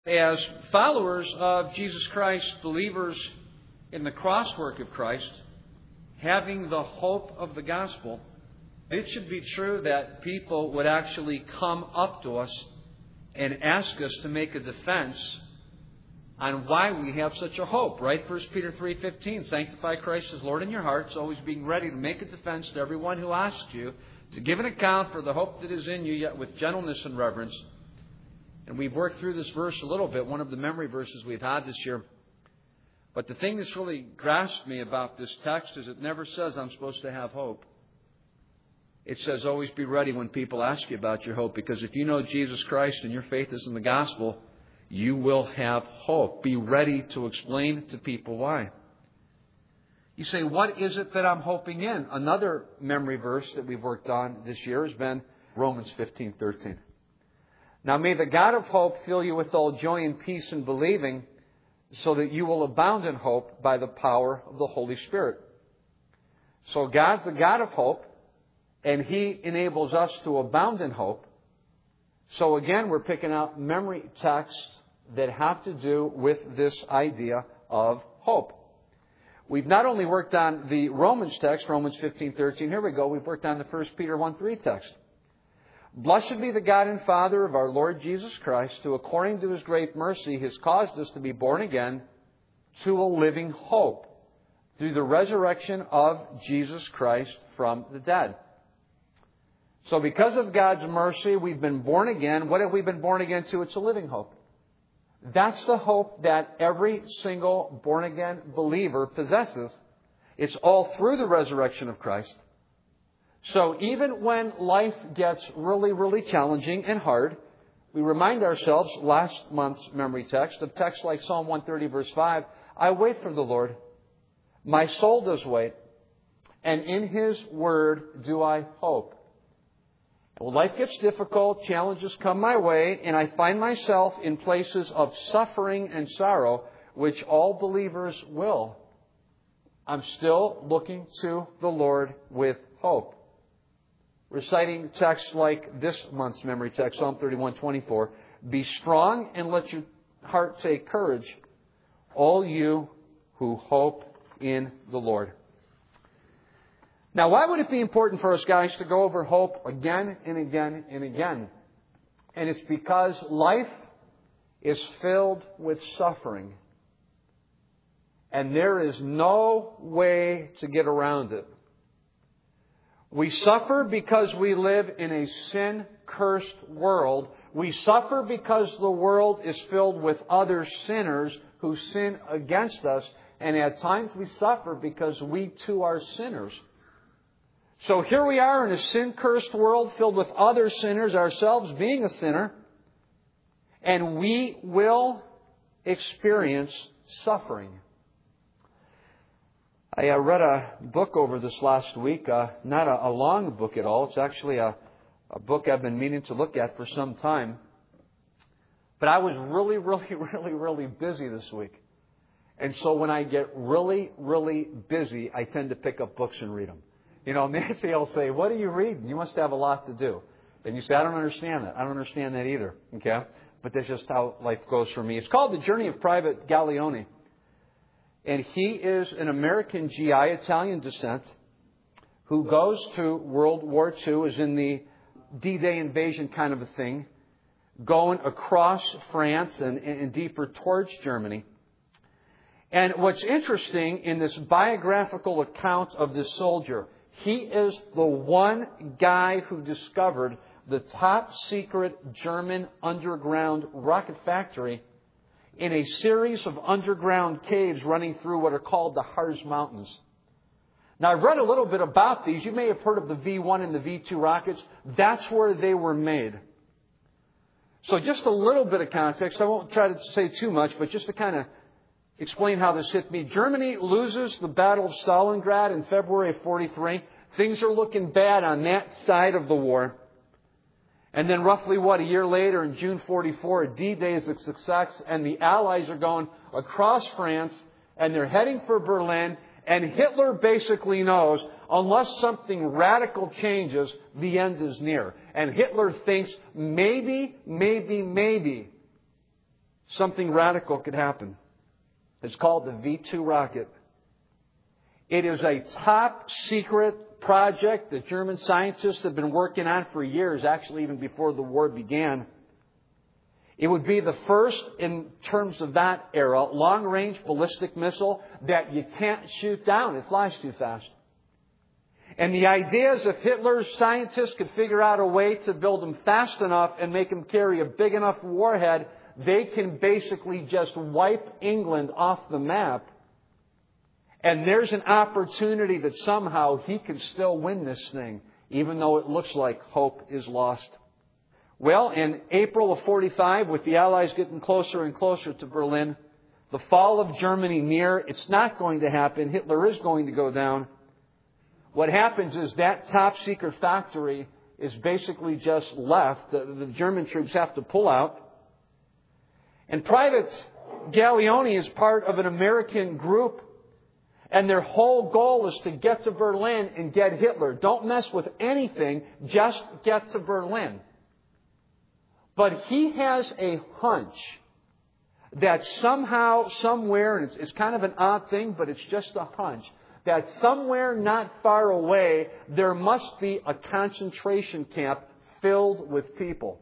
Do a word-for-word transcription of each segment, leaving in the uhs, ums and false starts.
As followers of Jesus Christ, believers in the crosswork of Christ, having the hope of the gospel, it should be true that people would actually come up to us and ask us to make a defense on why we have such a hope, right? First Peter three fifteen, sanctify Christ as Lord in your hearts, always being ready to make a defense to everyone who asks you, to give an account for the hope that is in you, yet with gentleness and reverence. And we've worked through this verse a little bit, one of the memory verses we've had this year. But the thing that's really grasped me about this text is it never says I'm supposed to have hope. It says always be ready when people ask you about your hope, because if you know Jesus Christ and your faith is in the gospel, you will have hope. Be ready to explain to people why. You say, what is it that I'm hoping in? Another memory verse that we've worked on this year has been Romans fifteen thirteen. Now may the God of hope fill you with all joy and peace in believing, so that you will abound in hope by the power of the Holy Spirit. So God's the God of hope, and He enables us to abound in hope. So again, we're picking out memory texts that have to do with this idea of hope. We've not only worked on the Romans text, Romans fifteen thirteen. Here we go. We've worked on the First Peter one three text. Blessed be the God and Father of our Lord Jesus Christ, who according to His great mercy has caused us to be born again to a living hope through the resurrection of Jesus Christ from the dead. So because of God's mercy, we've been born again. What have we been born again to? It's a living hope. That's the hope that every single born-again believer possesses. It's all through the resurrection of Christ. So even when life gets really, really challenging and hard, we remind ourselves, last month's memory text, of texts like Psalm one thirty verse five, I wait for the Lord. My soul does wait. And in His word do I hope. When life gets difficult, challenges come my way, and I find myself in places of suffering and sorrow, which all believers will. I'm still looking to the Lord with hope. Reciting texts like this month's memory text, Psalm thirty-one twenty-four, be strong and let your heart take courage, all you who hope in the Lord. Now, why would it be important for us guys to go over hope again and again and again? And it's because life is filled with suffering. And there is no way to get around it. We suffer because we live in a sin-cursed world. We suffer because the world is filled with other sinners who sin against us. And at times we suffer because we too are sinners. So here we are in a sin-cursed world filled with other sinners, ourselves being a sinner. And we will experience suffering. I uh, read a book over this last week, uh, not a, a long book at all. It's actually a, a book I've been meaning to look at for some time. But I was really, really, really, really busy this week. And so when I get really, really busy, I tend to pick up books and read them. You know, Nancy will say, what are you reading? You must have a lot to do. And you say, I don't understand that. I don't understand that either. Okay? But that's just how life goes for me. It's called The Journey of Private Galleone. And he is an American G I, Italian descent, who goes to World War Two, is in the D-Day invasion kind of a thing, going across France and, and deeper towards Germany. And what's interesting in this biographical account of this soldier, he is the one guy who discovered the top secret German underground rocket factory in a series of underground caves running through what are called the Harz Mountains. Now, I've read a little bit about these. You may have heard of the V one and the V two rockets. That's where they were made. So just a little bit of context. I won't try to say too much, but just to kind of explain how this hit me. Germany loses the Battle of Stalingrad in February of forty-three. Things are looking bad on that side of the war. And then roughly, what, a year later, in June forty-four, D-Day is a success, and the Allies are going across France, and they're heading for Berlin, and Hitler basically knows, unless something radical changes, the end is near. And Hitler thinks, maybe, maybe, maybe, something radical could happen. It's called the V two rocket. It is a top secret project that German scientists have been working on for years, actually even before the war began. It would be the first, in terms of that era, long-range ballistic missile that you can't shoot down. It flies too fast. And the idea is if Hitler's scientists could figure out a way to build them fast enough and make them carry a big enough warhead, they can basically just wipe England off the map. And there's an opportunity that somehow he can still win this thing, even though it looks like hope is lost. Well, in April of forty-five, with the Allies getting closer and closer to Berlin, the fall of Germany near, it's not going to happen. Hitler is going to go down. What happens is that top secret factory is basically just left. The, the German troops have to pull out. And Private Galleoni is part of an American group. And their whole goal is to get to Berlin and get Hitler. Don't mess with anything. Just get to Berlin. But he has a hunch that somehow, somewhere, and it's, it's kind of an odd thing, but it's just a hunch, that somewhere not far away, there must be a concentration camp filled with people.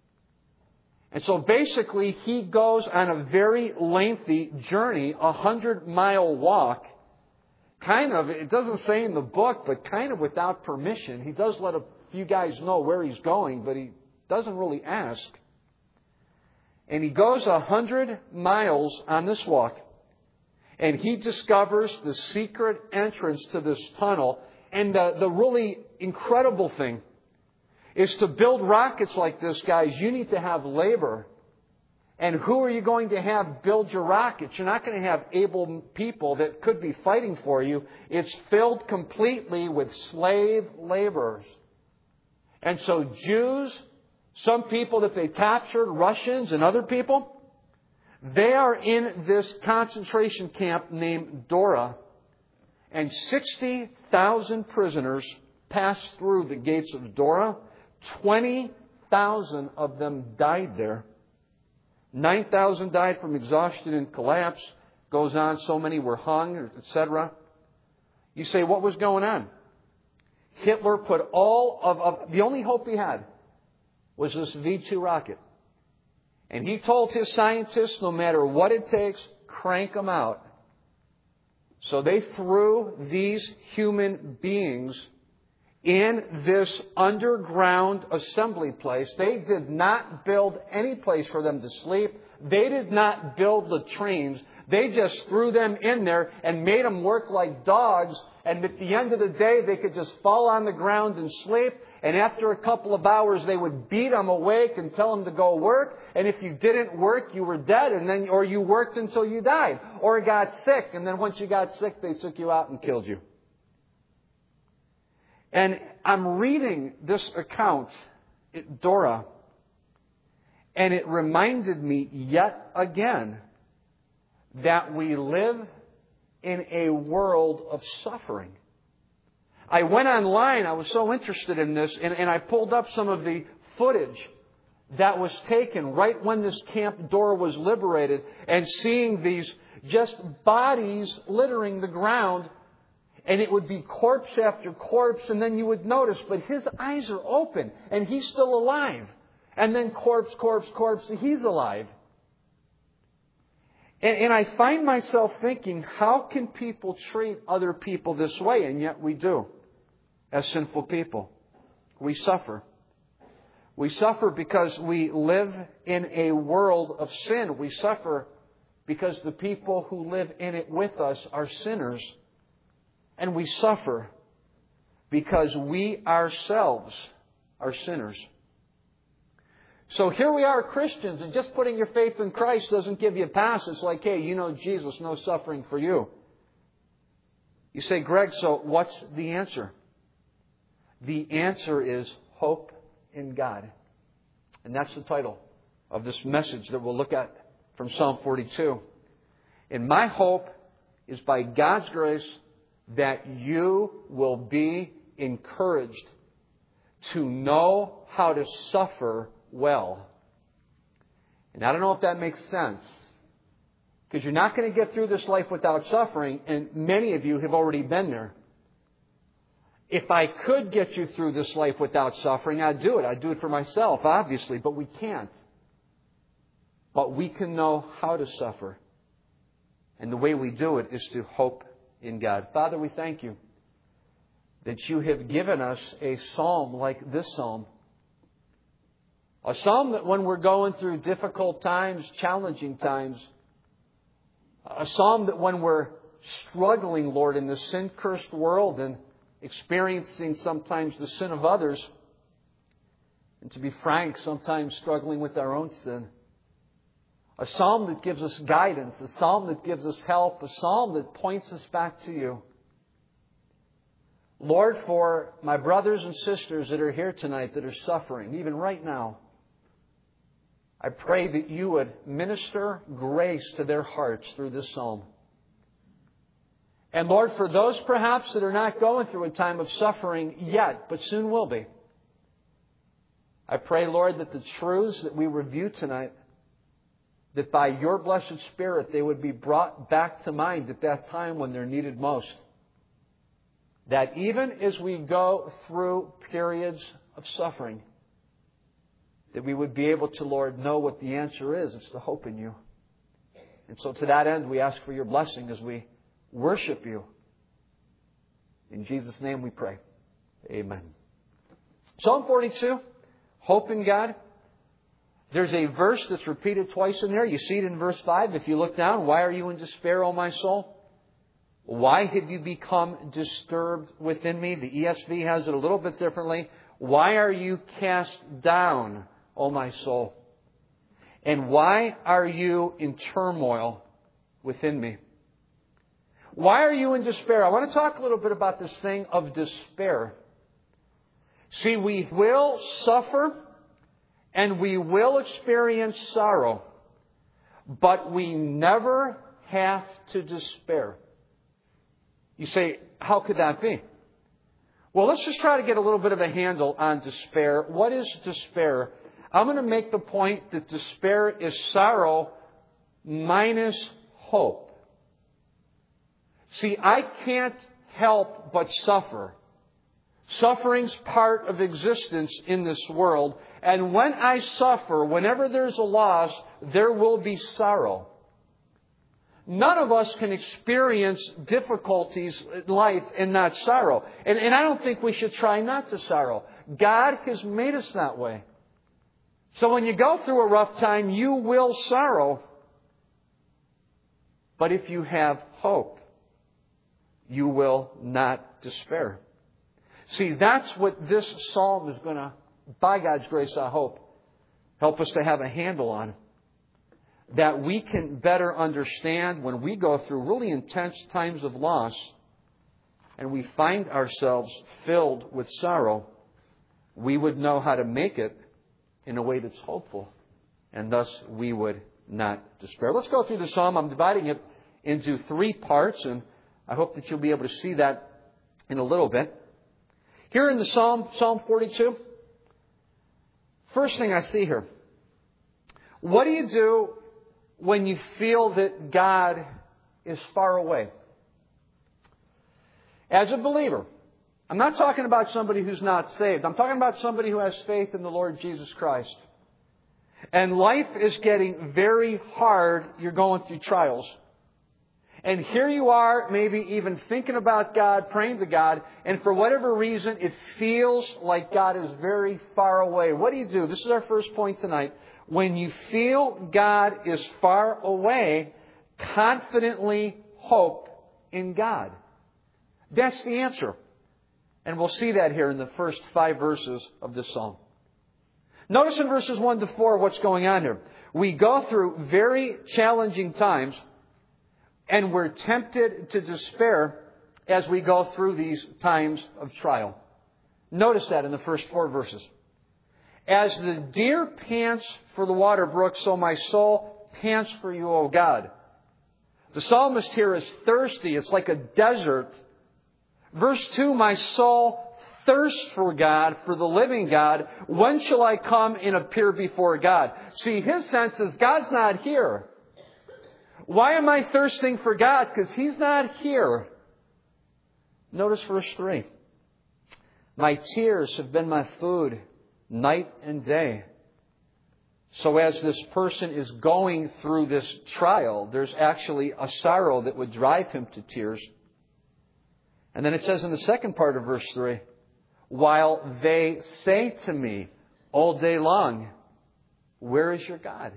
And so basically, he goes on a very lengthy journey, a hundred-mile walk, kind of, it doesn't say in the book, but kind of without permission. He does let a few guys know where he's going, but he doesn't really ask. And he goes a hundred miles on this walk. And he discovers the secret entrance to this tunnel. And the, the really incredible thing is to build rockets like this, guys, you need to have labor. And who are you going to have build your rockets? You're not going to have able people that could be fighting for you. It's filled completely with slave laborers. And so Jews, some people that they captured, Russians and other people, they are in this concentration camp named Dora. And sixty thousand prisoners passed through the gates of Dora. twenty thousand of them died there. nine thousand died from exhaustion and collapse. Goes on, so many were hung, et cetera. You say, what was going on? Hitler put all of, of... The only hope he had was this V two rocket. And he told his scientists, no matter what it takes, crank them out. So they threw these human beings in this underground assembly place. They did not build any place for them to sleep. They did not build the trains. They just threw them in there and made them work like dogs. And at the end of the day, they could just fall on the ground and sleep. And after a couple of hours, they would beat them awake and tell them to go work. And if you didn't work, you were dead. And then, or you worked until you died, or got sick. And then once you got sick, they took you out and killed you. And I'm reading this account, Dora, and it reminded me yet again that we live in a world of suffering. I went online, I was so interested in this, and, and I pulled up some of the footage that was taken right when this Camp Dora was liberated, and seeing these just bodies littering the ground. And it would be corpse after corpse, and then you would notice, but his eyes are open, and he's still alive. And then corpse, corpse, corpse, he's alive. And, and I find myself thinking, how can people treat other people this way? And yet we do, as sinful people. We suffer. We suffer because we live in a world of sin. We suffer because the people who live in it with us are sinners. And we suffer because we ourselves are sinners. So here we are, Christians, and just putting your faith in Christ doesn't give you a pass. It's like, hey, you know Jesus, no suffering for you. You say, Greg, so what's the answer? The answer is hope in God. And that's the title of this message that we'll look at from Psalm forty-two. And my hope is by God's grace that you will be encouraged to know how to suffer well. And I don't know if that makes sense. Because you're not going to get through this life without suffering, and many of you have already been there. If I could get you through this life without suffering, I'd do it. I'd do it for myself, obviously, but we can't. But we can know how to suffer. And the way we do it is to hope in God. Father, we thank you that you have given us a psalm like this psalm. A psalm that when we're going through difficult times, challenging times, a psalm that when we're struggling, Lord, in this sin-cursed world and experiencing sometimes the sin of others, and to be frank, sometimes struggling with our own sin. A psalm that gives us guidance, a psalm that gives us help, a psalm that points us back to you. Lord, for my brothers and sisters that are here tonight that are suffering, even right now, I pray that you would minister grace to their hearts through this psalm. And Lord, for those perhaps that are not going through a time of suffering yet, but soon will be, I pray, Lord, that the truths that we review tonight, that by your blessed Spirit they would be brought back to mind at that time when they're needed most. That even as we go through periods of suffering, that we would be able to, Lord, know what the answer is. It's the hope in you. And so to that end, we ask for your blessing as we worship you. In Jesus' name we pray. Amen. Psalm forty-two, hope in God. There's a verse that's repeated twice in there. You see it in verse five. If you look down, why are you in despair, O my soul? Why have you become disturbed within me? The E S V has it a little bit differently. Why are you cast down, O my soul? And why are you in turmoil within me? Why are you in despair? I want to talk a little bit about this thing of despair. See, we will suffer and we will experience sorrow, but we never have to despair. You say, how could that be? Well, let's just try to get a little bit of a handle on despair. What is despair? I'm going to make the point that despair is sorrow minus hope. See, I can't help but suffer. Suffering's part of existence in this world. And when I suffer, whenever there's a loss, there will be sorrow. None of us can experience difficulties in life and not sorrow. And, and I don't think we should try not to sorrow. God has made us that way. So when you go through a rough time, you will sorrow. But if you have hope, you will not despair. See, that's what this psalm is going to, by God's grace, I hope, help us to have a handle on. That we can better understand when we go through really intense times of loss and we find ourselves filled with sorrow, we would know how to make it in a way that's hopeful. And thus we would not despair. Let's go through the psalm. I'm dividing it into three parts, and I hope that you'll be able to see that in a little bit. Here in the Psalm, Psalm forty-two, first thing I see here. What do you do when you feel that God is far away? As a believer, I'm not talking about somebody who's not saved. I'm talking about somebody who has faith in the Lord Jesus Christ. And life is getting very hard. You're going through trials. And here you are, maybe even thinking about God, praying to God, and for whatever reason, it feels like God is very far away. What do you do? This is our first point tonight. When you feel God is far away, confidently hope in God. That's the answer. And we'll see that here in the first five verses of this psalm. Notice in verses one to four what's going on here. We go through very challenging times, and we're tempted to despair as we go through these times of trial. Notice that in the first four verses. As the deer pants for the water brook, so my soul pants for you, O God. The psalmist here is thirsty. It's like a desert. Verse two, my soul thirst for God, for the living God. When shall I come and appear before God? See, his sense is God's not here. Why am I thirsting for God? Because He's not here. Notice verse three. My tears have been my food night and day. So as this person is going through this trial, there's actually a sorrow that would drive him to tears. And then it says in the second part of verse three, while they say to me all day long, where is your God?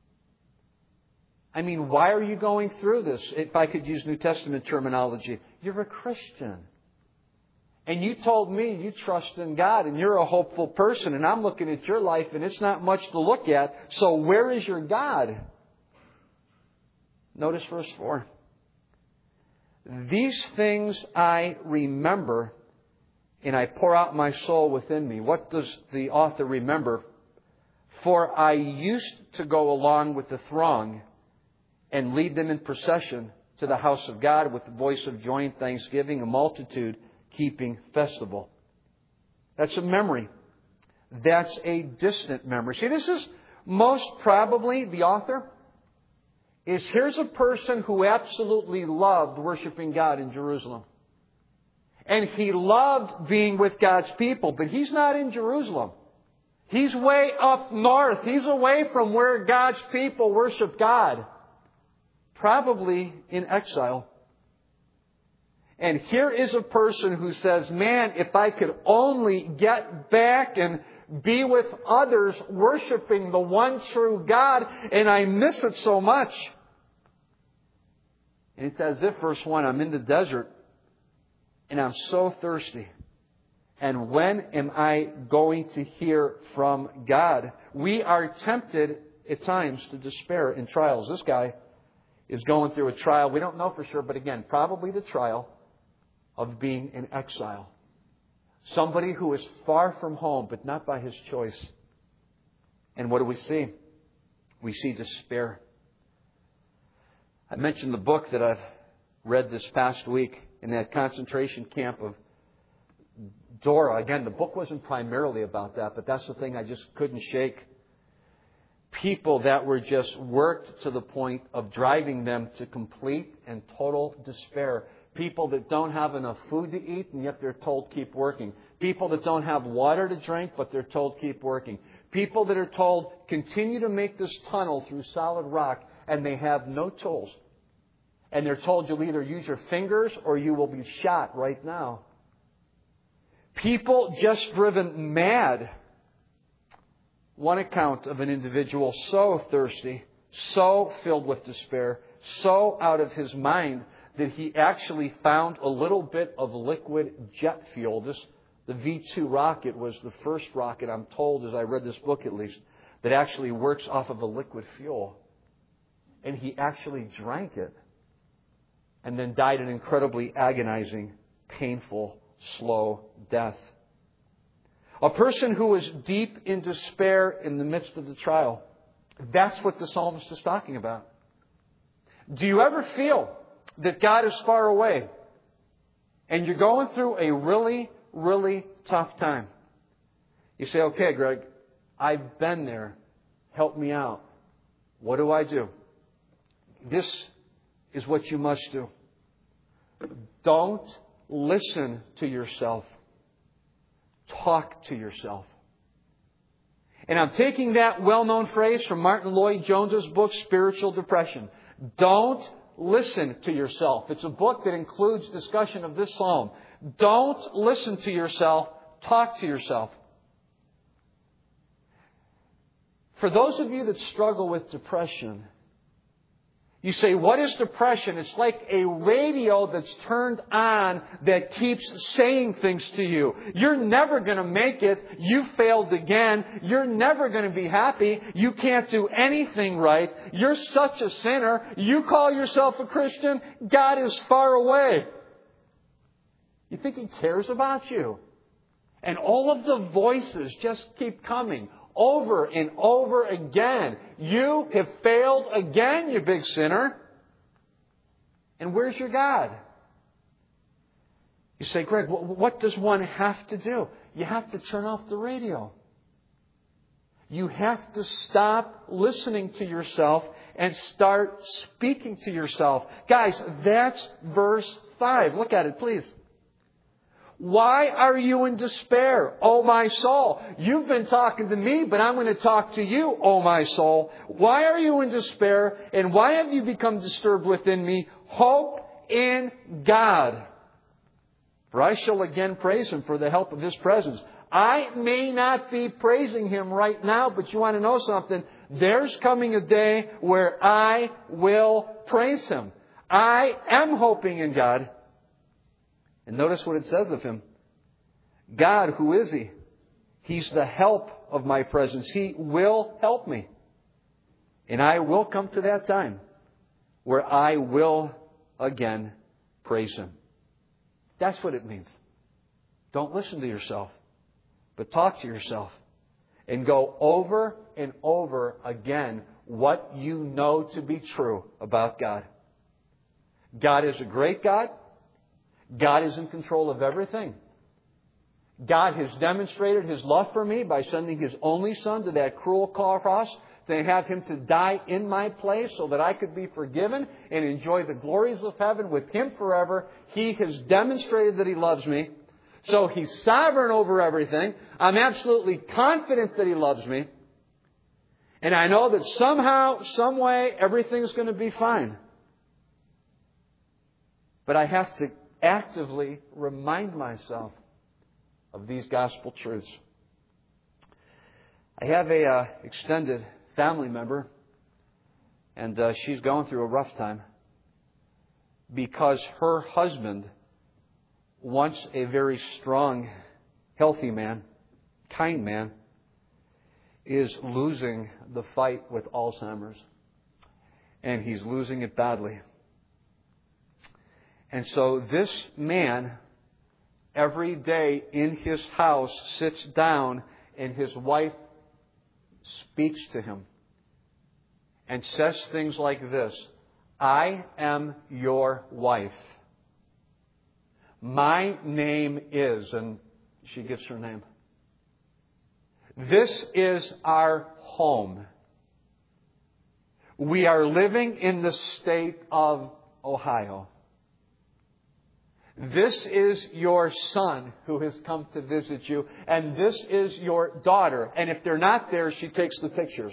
I mean, why are you going through this? If I could use New Testament terminology, you're a Christian. And you told me you trust in God and you're a hopeful person. And I'm looking at your life and it's not much to look at. So where is your God? Notice verse four. These things I remember and I pour out my soul within me. What does the author remember? For I used to go along with the throng and lead them in procession to the house of God with the voice of joy and thanksgiving, a multitude keeping festival. That's a memory. That's a distant memory. See, this is most probably the author is here's a person who absolutely loved worshiping God in Jerusalem. And he loved being with God's people, but he's not in Jerusalem. He's way up north. He's away from where God's people worship God. Probably in exile. And here is a person who says, man, if I could only get back and be with others worshiping the one true God, and I miss it so much. And it's as if, verse one, I'm in the desert and I'm so thirsty. And when am I going to hear from God? We are tempted at times to despair in trials. This guy is going through a trial. We don't know for sure, but again, probably the trial of being in exile. Somebody who is far from home, but not by his choice. And what do we see? We see despair. I mentioned the book that I've read this past week in that concentration camp of Dora. Again, the book wasn't primarily about that, but that's the thing I just couldn't shake. People that were just worked to the point of driving them to complete and total despair. People that don't have enough food to eat and yet they're told keep working. People that don't have water to drink but they're told keep working. People that are told continue to make this tunnel through solid rock and they have no tools. And they're told you'll either use your fingers or you will be shot right now. People just driven mad. One account of an individual so thirsty, so filled with despair, so out of his mind that he actually found a little bit of liquid jet fuel. This, the V two rocket was the first rocket, I'm told, as I read this book at least, that actually works off of a liquid fuel. And he actually drank it and then died an incredibly agonizing, painful, slow death. A person who was deep in despair in the midst of the trial. That's what the psalmist is talking about. Do you ever feel that God is far away and you're going through a really, really tough time? You say, okay, Greg, I've been there. Help me out. What do I do? This is what you must do. Don't listen to yourself. Talk to yourself. And I'm taking that well-known phrase from Martin Lloyd-Jones's book, Spiritual Depression. Don't listen to yourself. It's a book that includes discussion of this psalm. Don't listen to yourself. Talk to yourself. For those of you that struggle with depression, you say, what is depression? It's like a radio that's turned on that keeps saying things to you. You're never going to make it. You failed again. You're never going to be happy. You can't do anything right. You're such a sinner. You call yourself a Christian. God is far away. You think He cares about you? And all of the voices just keep coming. Over and over again. You have failed again, you big sinner. And where's your God? You say, Greg, what does one have to do? You have to turn off the radio. You have to stop listening to yourself and start speaking to yourself. Guys, that's verse five. Look at it, please. Why are you in despair, O my soul? You've been talking to me, but I'm going to talk to you, O my soul. Why are you in despair, and why have you become disturbed within me? Hope in God. For I shall again praise Him for the help of His presence. I may not be praising Him right now, but you want to know something? There's coming a day where I will praise Him. I am hoping in God. And notice what it says of Him. God, who is He? He's the help of my presence. He will help me. And I will come to that time where I will again praise Him. That's what it means. Don't listen to yourself, but talk to yourself. And go over and over again what you know to be true about God. God is a great God. God is in control of everything. God has demonstrated His love for me by sending His only Son to that cruel cross to have Him to die in my place so that I could be forgiven and enjoy the glories of heaven with Him forever. He has demonstrated that He loves me. So He's sovereign over everything. I'm absolutely confident that He loves me. And I know that somehow, some way, everything's going to be fine. But I have to actively remind myself of these gospel truths. I have a uh, extended family member, and uh, she's going through a rough time because her husband, once a very strong, healthy man, kind man, is losing the fight with Alzheimer's, and he's losing it badly. And so this man, every day in his house, sits down and his wife speaks to him and says things like this. I am your wife. My name is, and she gives her name. This is our home. We are living in the state of Ohio. This is your son who has come to visit you, and this is your daughter. And if they're not there, she takes the pictures.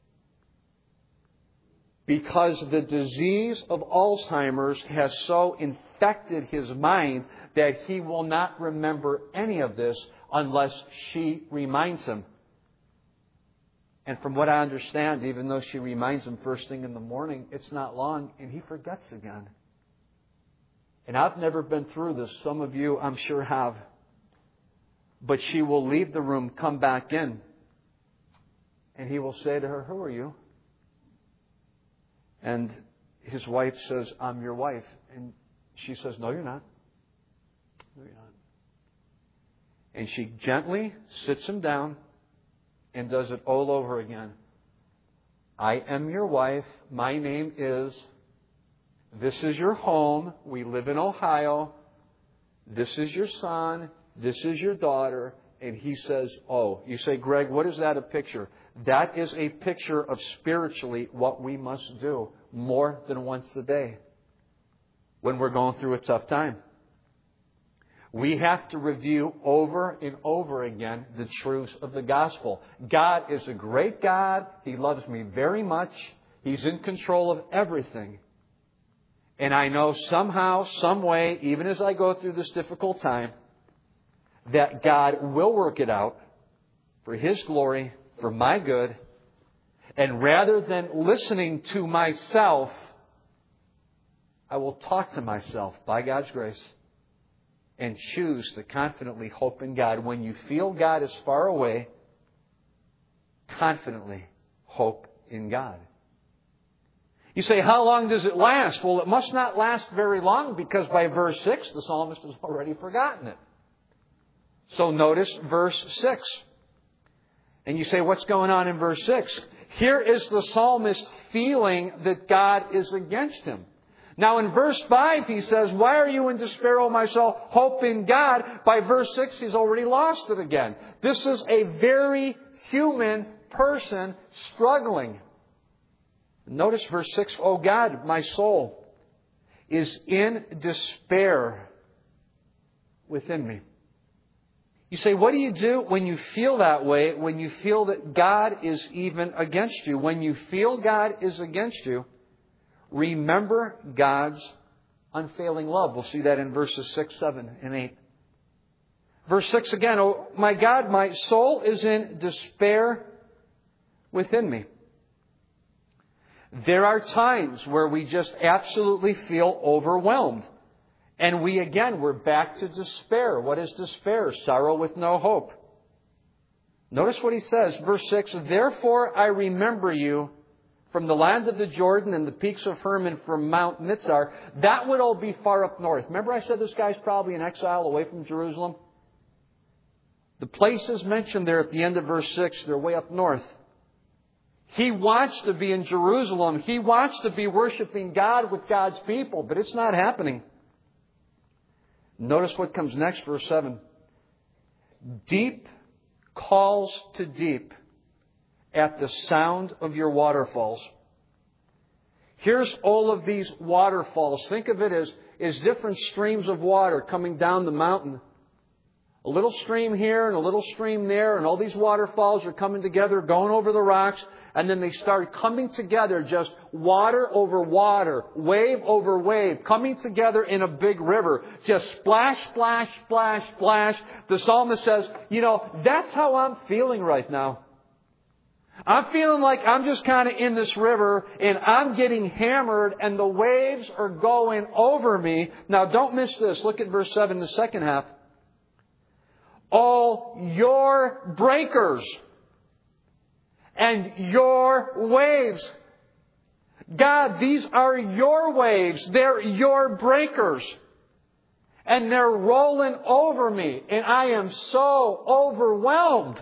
Because the disease of Alzheimer's has so infected his mind that he will not remember any of this unless she reminds him. And from what I understand, even though she reminds him first thing in the morning, it's not long and he forgets again. And I've never been through this. Some of you, I'm sure, have. But she will leave the room, come back in, and he will say to her, who are you? And his wife says, I'm your wife. And she says, no, you're not. No, you're not. And she gently sits him down and does it all over again. I am your wife. My name is... This is your home. We live in Ohio. This is your son. This is your daughter. And he says, oh. You say, Greg, what is that a picture? That is a picture of spiritually what we must do more than once a day when we're going through a tough time. We have to review over and over again the truths of the gospel. God is a great God. He loves me very much. He's in control of everything. And I know somehow, some way, even as I go through this difficult time, that God will work it out for His glory, for my good. And rather than listening to myself, I will talk to myself by God's grace and choose to confidently hope in God. When you feel God is far away, confidently hope in God. You say, how long does it last? Well, it must not last very long because by verse six, the psalmist has already forgotten it. So notice verse six. And you say, what's going on in verse six? Here is the psalmist feeling that God is against him. Now in verse five he says, why are you in despair, O my soul? Hope in God. By verse six he's already lost it again. This is a very human person struggling. Notice verse six, O God, my soul is in despair within me. You say, what do you do when you feel that way, when you feel that God is even against you? When you feel God is against you, remember God's unfailing love. We'll see that in verses six, seven, and eight. Verse six again, oh my God, my soul is in despair within me. There are times where we just absolutely feel overwhelmed. And we, again, we're back to despair. What is despair? Sorrow with no hope. Notice what he says, verse six, therefore I remember you from the land of the Jordan and the peaks of Hermon from Mount Mitzar. That would all be far up north. Remember I said this guy's probably in exile away from Jerusalem? The places mentioned there at the end of verse six, they're way up north. He wants to be in Jerusalem. He wants to be worshiping God with God's people, but it's not happening. Notice what comes next, verse seven. Deep calls to deep at the sound of your waterfalls. Here's all of these waterfalls. Think of it as, as different streams of water coming down the mountain. A little stream here and a little stream there, and all these waterfalls are coming together, going over the rocks. And then they start coming together, just water over water, wave over wave, coming together in a big river. Just splash, splash, splash, splash. The psalmist says, you know, that's how I'm feeling right now. I'm feeling like I'm just kind of in this river and I'm getting hammered and the waves are going over me. Now don't miss this. Look at verse seven, the second half. All your breakers and your waves. God, these are your waves. They're your breakers. And they're rolling over me. And I am so overwhelmed.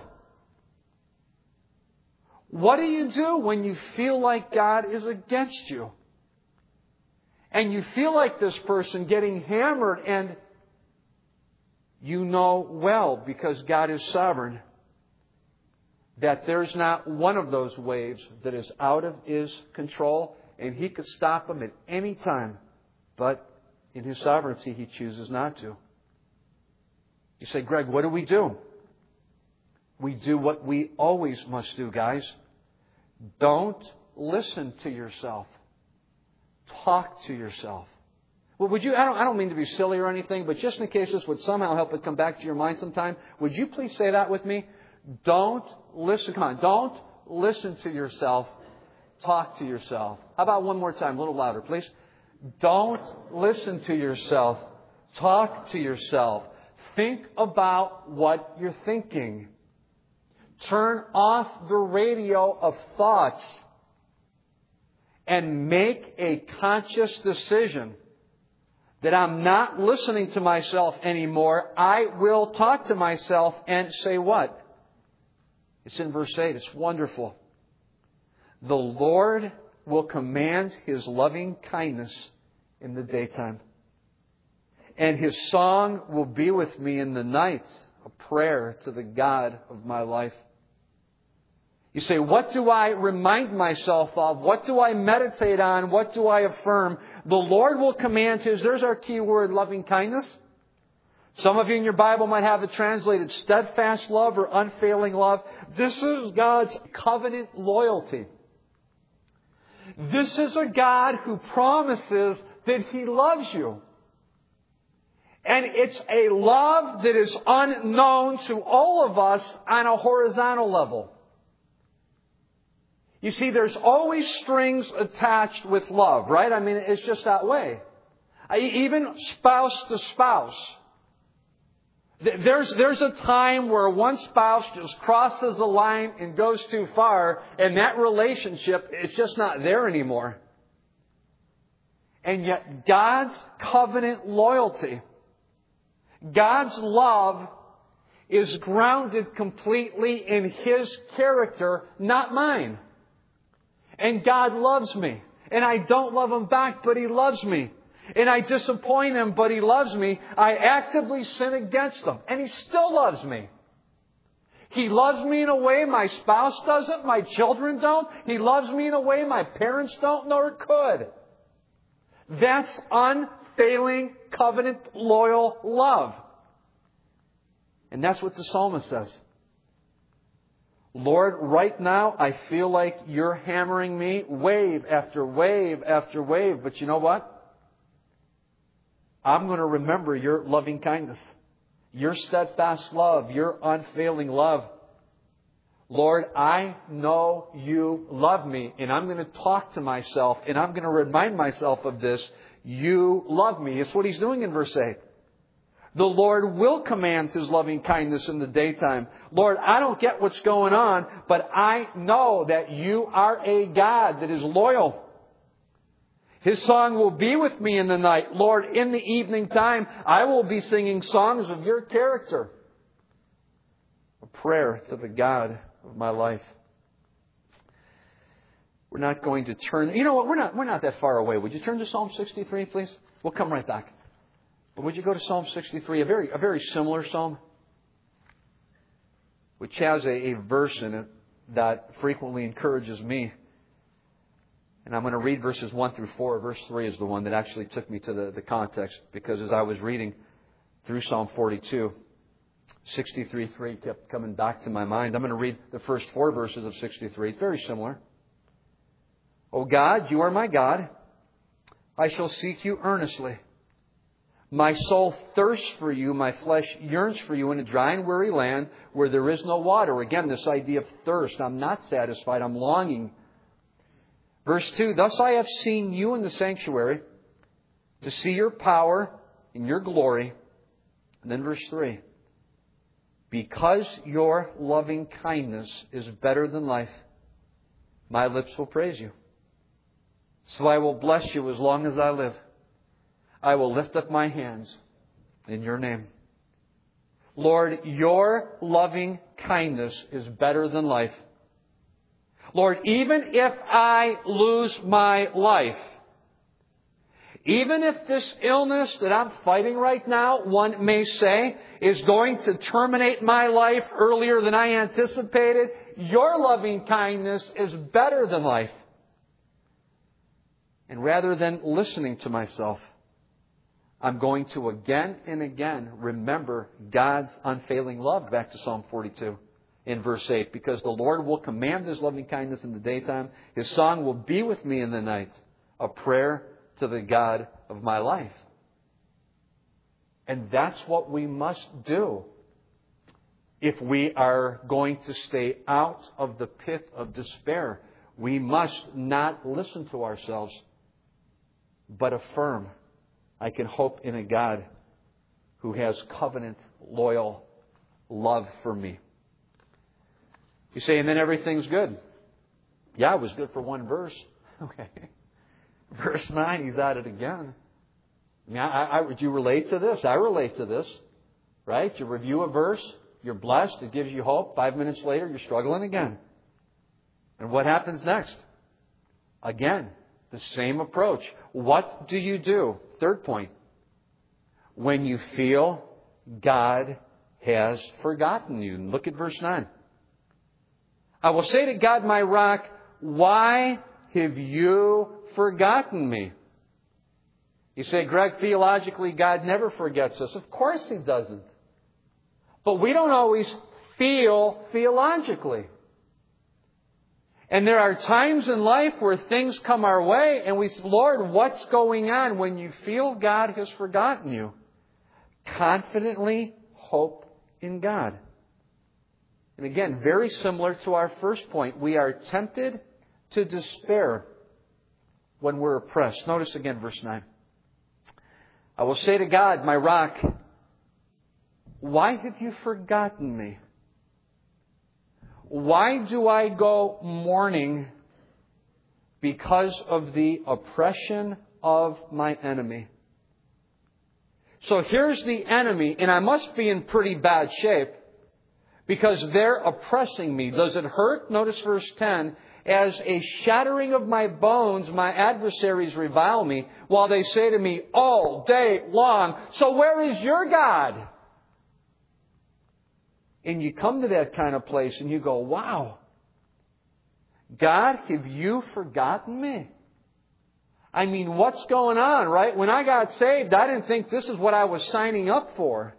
What do you do when you feel like God is against you? And you feel like this person getting hammered, and you know well, because God is sovereign, that there's not one of those waves that is out of His control, and He could stop them at any time. But in His sovereignty, He chooses not to. You say, Greg, what do we do? We do what we always must do, guys. Don't listen to yourself. Talk to yourself. Well, would you, I don't, I don't mean to be silly or anything, but just in case this would somehow help it come back to your mind sometime, would you please say that with me? Don't listen. Come on. Don't listen to yourself. Talk to yourself. How about one more time? A little louder, please. Don't listen to yourself. Talk to yourself. Think about what you're thinking. Turn off the radio of thoughts and make a conscious decision that I'm not listening to myself anymore. I will talk to myself and say what? It's in verse eight. It's wonderful. The Lord will command His loving kindness in the daytime, and His song will be with me in the night, a prayer to the God of my life. You say, what do I remind myself of? What do I meditate on? What do I affirm? The Lord will command His, there's our key word, loving kindness. Some of you in your Bible might have it translated steadfast love or unfailing love. This is God's covenant loyalty. This is a God who promises that He loves you. And it's a love that is unknown to all of us on a horizontal level. You see, there's always strings attached with love, right? I mean, it's just that way. Even spouse to spouse. There's, there's a time where one spouse just crosses the line and goes too far, and that relationship is just not there anymore. And yet God's covenant loyalty, God's love, is grounded completely in His character, not mine. And God loves me. and I don't love Him back, but He loves me. And I disappoint Him, but He loves me. I actively sin against Him, and He still loves me. He loves me in a way my spouse doesn't, my children don't. He loves me in a way my parents don't, nor could. That's unfailing, covenant, loyal love. And that's what the psalmist says. Lord, right now I feel like You're hammering me wave after wave after wave. But you know what? I'm going to remember Your loving kindness, Your steadfast love, Your unfailing love. Lord, I know You love me, and I'm going to talk to myself, and I'm going to remind myself of this. You love me. It's what He's doing in verse eight. The Lord will command His loving kindness in the daytime. Lord, I don't get what's going on, but I know that You are a God that is loyal. His song will be with me in the night. Lord, in the evening time, I will be singing songs of Your character. A prayer to the God of my life. We're not going to turn... You know what? We're not, we're not that far away. Would you turn to Psalm sixty-three, please? We'll come right back. But would you go to Psalm sixty-three, a very, a very similar psalm, which has a, a verse in it that frequently encourages me. And I'm going to read verses one through four. Verse three is the one that actually took me to the, the context, because as I was reading through Psalm forty-two, sixty-three three kept coming back to my mind. I'm going to read the first four verses of sixty-three. It's very similar. O God, You are my God. I shall seek You earnestly. My soul thirsts for You. My flesh yearns for You in a dry and weary land where there is no water. Again, this idea of thirst. I'm not satisfied. I'm longing. Verse two, thus I have seen You in the sanctuary, to see Your power and Your glory. And then verse three, because Your loving kindness is better than life, my lips will praise You. So I will bless You as long as I live. I will lift up my hands in Your name. Lord, Your loving kindness is better than life. Lord, even if I lose my life, even if this illness that I'm fighting right now, one may say, is going to terminate my life earlier than I anticipated, Your loving kindness is better than life. And rather than listening to myself, I'm going to again and again remember God's unfailing love. Back to Psalm forty-two in verse eight. Because the Lord will command His loving kindness in the daytime. His song will be with me in the night. A prayer to the God of my life. And that's what we must do if we are going to stay out of the pit of despair. We must not listen to ourselves, but affirm, I can hope in a God who has covenant, loyal love for me. You say, and then everything's good. Yeah, it was good for one verse. Okay. Verse nine, he's at it again. I mean, I, I, would you relate to this? I relate to this. Right? You review a verse, you're blessed, it gives you hope. Five minutes later, you're struggling again. And what happens next? Again, the same approach. What do you do? Third point. When you feel God has forgotten you. Look at verse nine. I will say to God, my rock, why have You forgotten me? You say, Greg, theologically, God never forgets us. Of course He doesn't. But we don't always feel theologically. And there are times in life where things come our way and we say, Lord, what's going on? When you feel God has forgotten you, confidently hope in God. And again, very similar to our first point, we are tempted to despair when we're oppressed. Notice again verse nine. I will say to God, my rock, why have You forgotten me? Why do I go mourning because of the oppression of my enemy? So here's the enemy, and I must be in pretty bad shape because they're oppressing me. Does it hurt? Notice verse ten. as a shattering of my bones, my adversaries revile me, while they say to me all day long, so where is your God? And you come to that kind of place and you go, wow, God, have you forgotten me? I mean, what's going on, right? When I got saved, I didn't think this is what I was signing up for.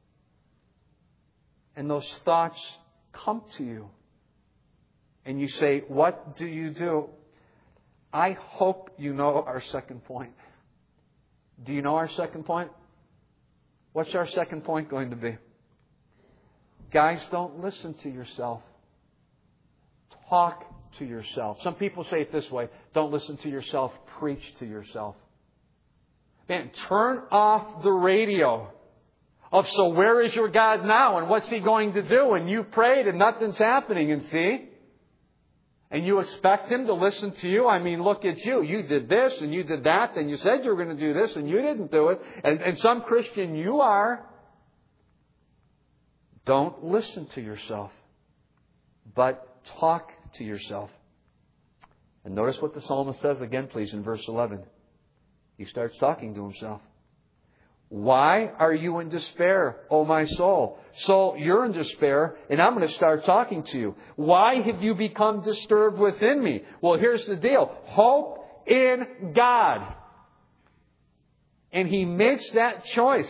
And those thoughts come to you. And you say, what do you do? I hope you know our second point. Do you know our second point? What's our second point going to be? Guys, don't listen to yourself. Talk to yourself. Some people say it this way, don't listen to yourself, preach to yourself. Man, turn off the radio of so where is your God now and what's He going to do? And you prayed and nothing's happening, and see? And you expect Him to listen to you? I mean, look at you. You did this and you did that and you said you were going to do this and you didn't do it. And, and some Christian you are. Don't listen to yourself, but talk to yourself. And notice what the psalmist says again, please, in verse eleven. He starts talking to himself. Why are you in despair, O my soul? Soul, you're in despair, and I'm going to start talking to you. Why have you become disturbed within me? Well, here's the deal. Hope in God. And he makes that choice.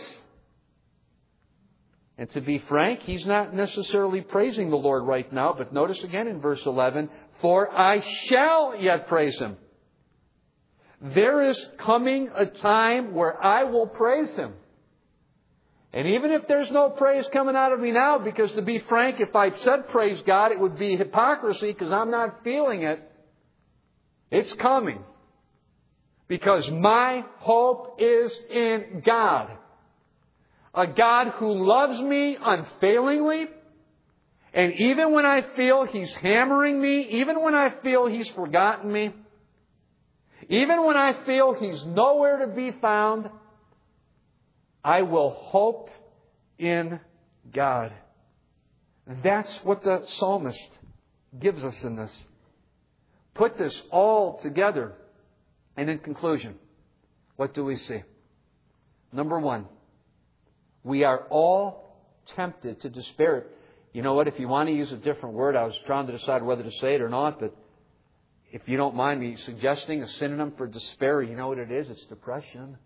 And to be frank, he's not necessarily praising the Lord right now, but notice again in verse eleven, for I shall yet praise Him. There is coming a time where I will praise Him. And even if there's no praise coming out of me now, because to be frank, if I said praise God, it would be hypocrisy because I'm not feeling it. It's coming. Because my hope is in God. A God who loves me unfailingly. And even when I feel He's hammering me, even when I feel He's forgotten me, even when I feel He's nowhere to be found, I will hope in God. That's what the psalmist gives us in this. Put this all together. And in conclusion, what do we see? Number one, we are all tempted to despair. You know what? If you want to use a different word, I was trying to decide whether to say it or not, but if you don't mind me suggesting a synonym for despair, you know what it is? It's depression.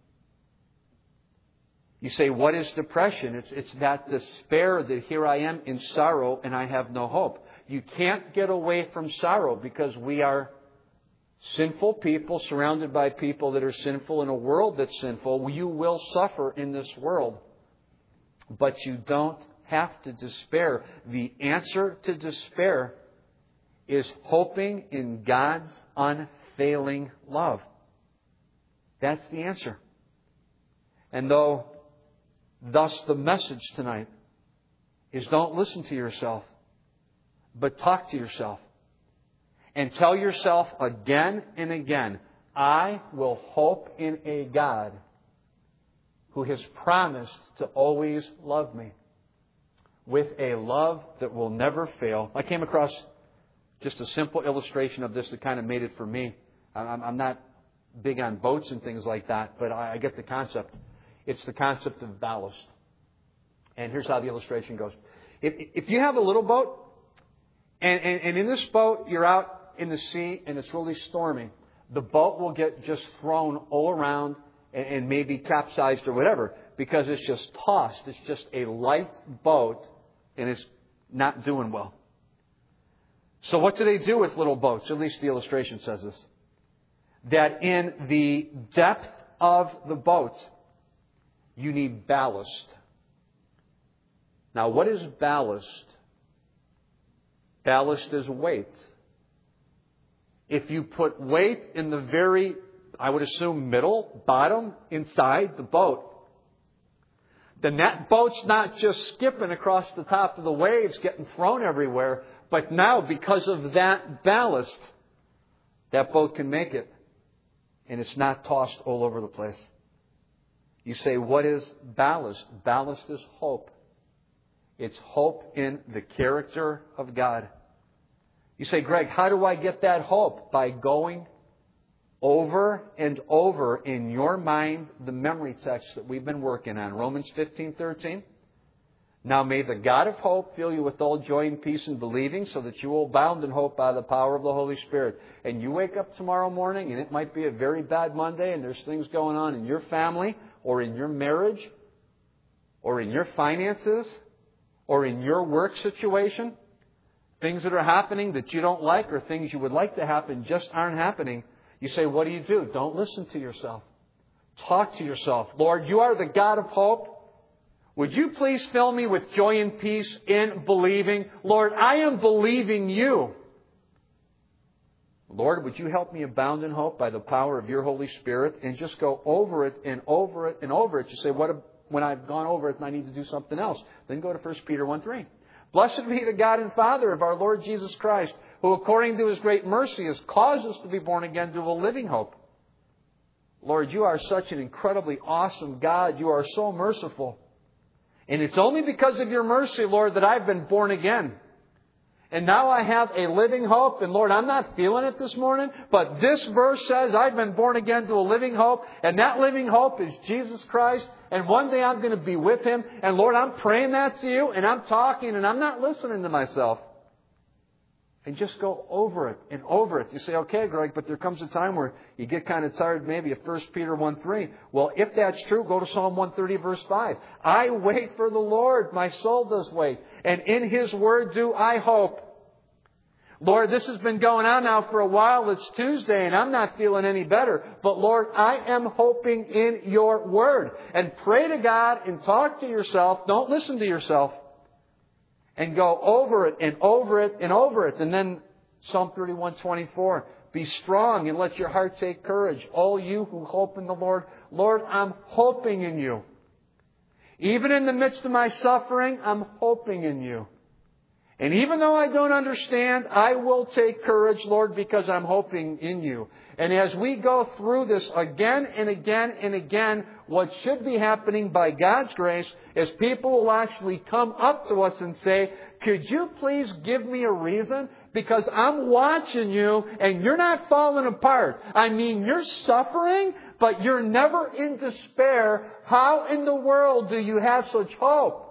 You say, what is depression? It's, it's that despair that here I am in sorrow and I have no hope. You can't get away from sorrow because we are sinful people surrounded by people that are sinful in a world that's sinful. You will suffer in this world. But you don't have to despair. The answer to despair is hoping in God's unfailing love. That's the answer. And though, thus the message tonight is don't listen to yourself, but talk to yourself. And tell yourself again and again, I will hope in a God who has promised to always love me with a love that will never fail. I came across just a simple illustration of this that kind of made it for me. I'm not big on boats and things like that, but I get the concept. It's the concept of ballast. And here's how the illustration goes. If, if you have a little boat, and, and, and in this boat you're out in the sea and it's really stormy, the boat will get just thrown all around and, and maybe capsized or whatever because it's just tossed. It's just a light boat and it's not doing well. So what do they do with little boats? At least the illustration says this. That in the depth of the boat, you need ballast. Now, what is ballast? Ballast is weight. If you put weight in the very, I would assume, middle, bottom, inside the boat, then that boat's not just skipping across the top of the waves, getting thrown everywhere, but now, because of that ballast, that boat can make it. And it's not tossed all over the place. You say, what is ballast? Ballast is hope. It's hope in the character of God. You say, Greg, how do I get that hope? By going over and over in your mind the memory text that we've been working on, Romans fifteen thirteen. Now may the God of hope fill you with all joy and peace in believing, so that you will abound in hope by the power of the Holy Spirit. And you wake up tomorrow morning, and it might be a very bad Monday, and there's things going on in your family, or in your marriage, or in your finances, or in your work situation. Things that are happening that you don't like, or things you would like to happen just aren't happening. You say, what do you do? Don't listen to yourself. Talk to yourself. Lord, you are the God of hope. Would you please fill me with joy and peace in believing? Lord, I am believing you. Lord, would you help me abound in hope by the power of your Holy Spirit? And just go over it and over it and over it. You say, what when I've gone over it and I need to do something else? Then go to First Peter one three. Blessed be the God and Father of our Lord Jesus Christ, who according to His great mercy has caused us to be born again to a living hope. Lord, you are such an incredibly awesome God. You are so merciful. And it's only because of your mercy, Lord, that I've been born again. And now I have a living hope. And Lord, I'm not feeling it this morning, but this verse says I've been born again to a living hope. And that living hope is Jesus Christ. And one day I'm going to be with Him. And Lord, I'm praying that to you, and I'm talking, and I'm not listening to myself. And just go over it and over it. You say, okay, Greg, but there comes a time where you get kind of tired maybe of First Peter one three. Well, if that's true, go to Psalm one thirty verse five. I wait for the Lord. My soul does wait. And in His Word do I hope. Lord, this has been going on now for a while. It's Tuesday and I'm not feeling any better. But Lord, I am hoping in your Word. And pray to God and talk to yourself. Don't listen to yourself. And go over it and over it and over it. And then Psalm thirty-one twenty-four. Be strong and let your heart take courage. All you who hope in the Lord. Lord, I'm hoping in you. Even in the midst of my suffering, I'm hoping in you. And even though I don't understand, I will take courage, Lord, because I'm hoping in you. And as we go through this again and again and again, what should be happening by God's grace is people will actually come up to us and say, could you please give me a reason? Because I'm watching you and you're not falling apart. I mean, you're suffering, but you're never in despair. How in the world do you have such hope?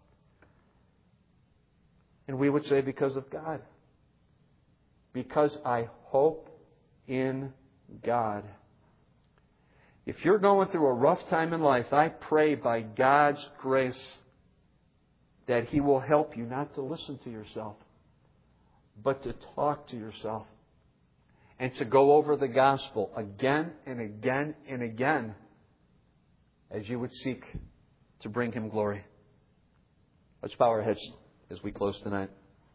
And we would say, because of God. Because I hope in God. If you're going through a rough time in life, I pray by God's grace that He will help you not to listen to yourself, but to talk to yourself and to go over the gospel again and again and again as you would seek to bring Him glory. Let's bow our heads as we close tonight.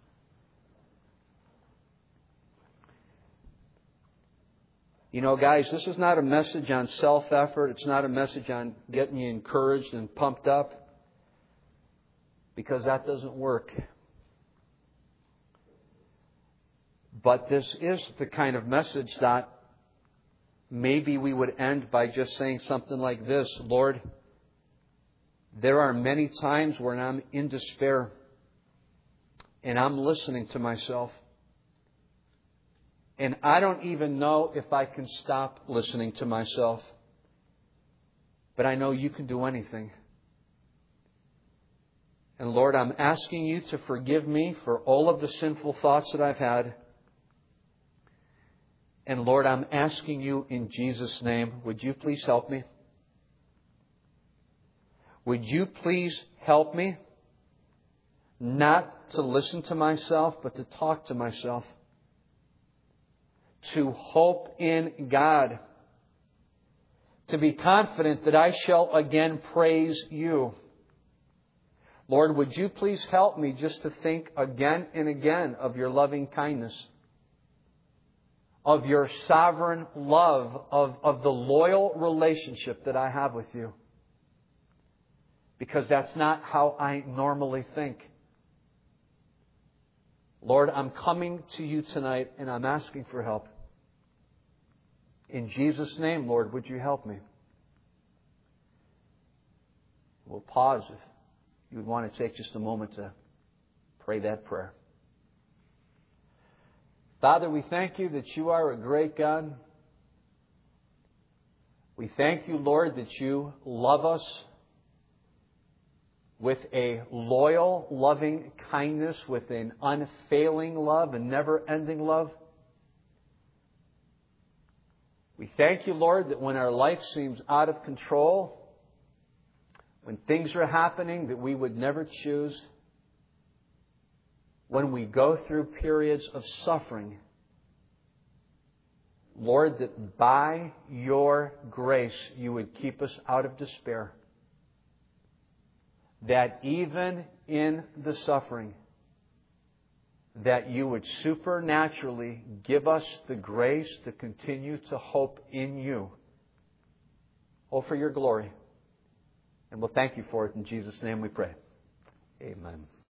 You know, guys, this is not a message on self-effort. It's not a message on getting you encouraged and pumped up, because that doesn't work. But this is the kind of message that maybe we would end by just saying something like this: Lord, there are many times when I'm in despair and I'm listening to myself. And I don't even know if I can stop listening to myself. But I know you can do anything. And Lord, I'm asking you to forgive me for all of the sinful thoughts that I've had. And Lord, I'm asking you in Jesus' name, would you please help me? Would you please help me not to listen to myself, but to talk to myself? To hope in God. To be confident that I shall again praise you. Lord, would you please help me just to think again and again of your loving kindness, of your sovereign love, of, of the loyal relationship that I have with you. Because that's not how I normally think. Lord, I'm coming to you tonight and I'm asking for help. In Jesus' name, Lord, would you help me? We'll pause if you would want to take just a moment to pray that prayer. Father, we thank You that You are a great God. We thank You, Lord, that You love us with a loyal, loving kindness, with an unfailing love, a never-ending love. We thank You, Lord, that when our life seems out of control, when things are happening that we would never choose, when we go through periods of suffering, Lord, that by Your grace You would keep us out of despair. That even in the suffering, that You would supernaturally give us the grace to continue to hope in You. Oh, for Your glory. And we'll thank You for it. In Jesus' name we pray. Amen.